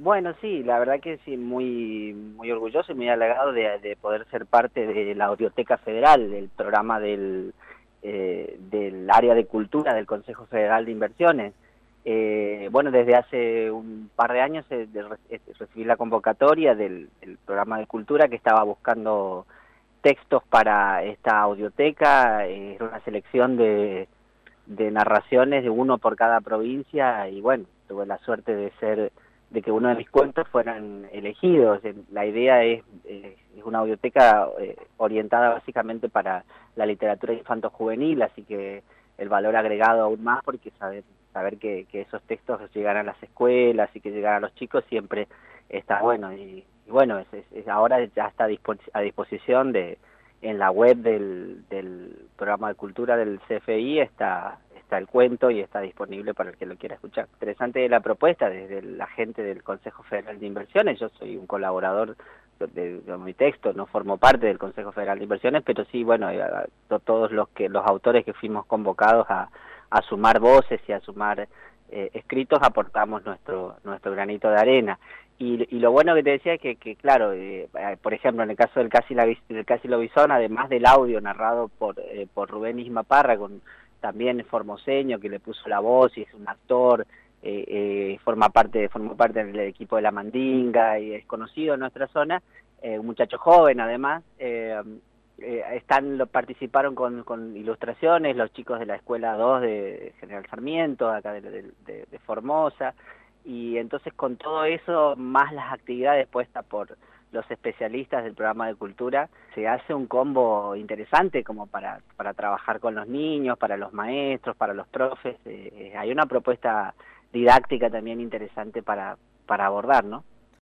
Bueno, sí, la verdad que sí, muy orgulloso y muy halagado de poder ser parte de la Audioteca Federal, del programa del área de cultura del Consejo Federal de Inversiones. Bueno, desde hace un par de años recibí la convocatoria del programa de cultura que estaba buscando textos para esta audioteca. Era una selección de narraciones de uno por cada provincia y bueno, tuve la suerte de que uno de mis cuentos fueran elegidos. La idea es una audioteca orientada básicamente para la literatura infanto-juvenil, así que el valor agregado aún más porque saber que esos textos llegan a las escuelas y que llegan a los chicos siempre está bueno. Y bueno, ahora ya está a disposición en la web del programa de cultura del CFI está el cuento y está disponible para el que lo quiera escuchar. Interesante la propuesta desde la gente del Consejo Federal de Inversiones. Yo soy un colaborador de mi texto, no formo parte del Consejo Federal de Inversiones, pero sí, bueno, todos los autores que fuimos convocados a sumar voces y a sumar escritos aportamos nuestro granito de arena. Y lo bueno que te decía es que claro, por ejemplo, en el caso del Casi Lobizón, además del audio narrado por Rubén Isma Parra, también formoseño, que le puso la voz y es un actor, formó parte del equipo de La Mandinga y es conocido en nuestra zona, un muchacho joven además. Participaron con ilustraciones los chicos de la Escuela 2 de General Sarmiento, acá de Formosa, y entonces con todo eso, más las actividades puestas por los especialistas del programa de cultura, se hace un combo interesante como para trabajar con los niños, para los maestros, para los profes. Hay una propuesta didáctica también interesante para abordar, ¿no?